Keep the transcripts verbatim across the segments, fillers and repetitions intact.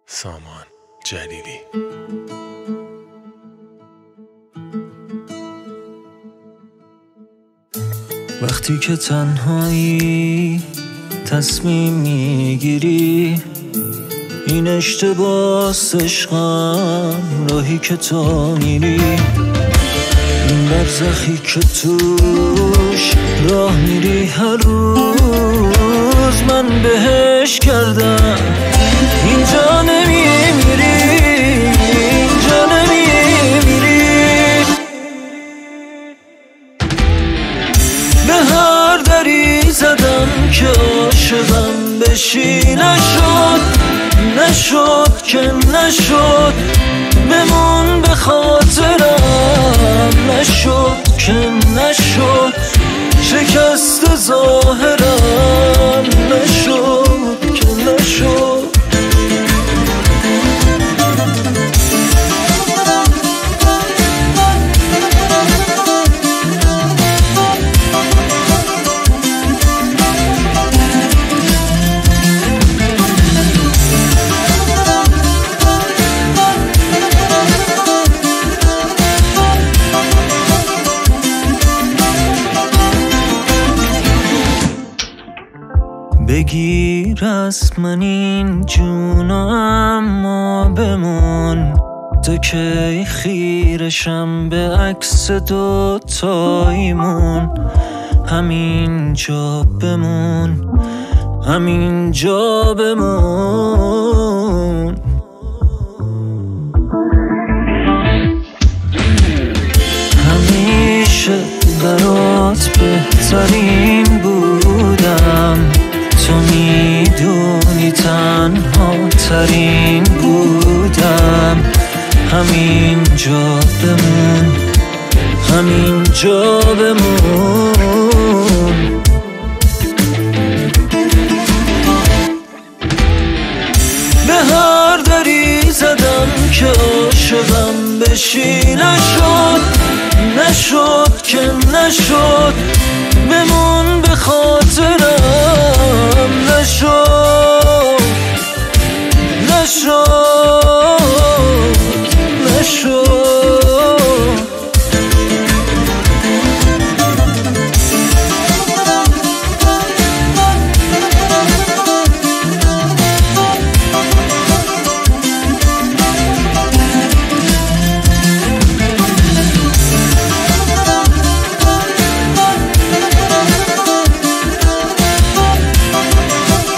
سامان جلیلی. وقتی که تنهایی تصمیم میگیری این اشتباس عشقم، راهی که تو میری، این برزخی که توش راه میری هر روز من بهش کردم. اینجا نمیمیری، اینجا نمیمیری، به هر دری زدم که عاشقم بشی، نشد نشد که نشد، بمون به خاطرم، نشد که نشد، شکست ظاهرم، نشد که نشد. بگیر از من این جونو اما بمون، تا که خیرشم به عکس دوتاییمون. همین جا بمون، همین جا بمون. همیشه برات بهترین بودم، تو میدونی تنها ترین بودم. همین جا بمون، همین جا بمون. به هر دری زدم که عاشقم بشی، نشد نشد که نشد، بمون به خاطرم، نشد نشد نشد.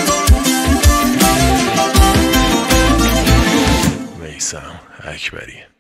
میثم اکبری.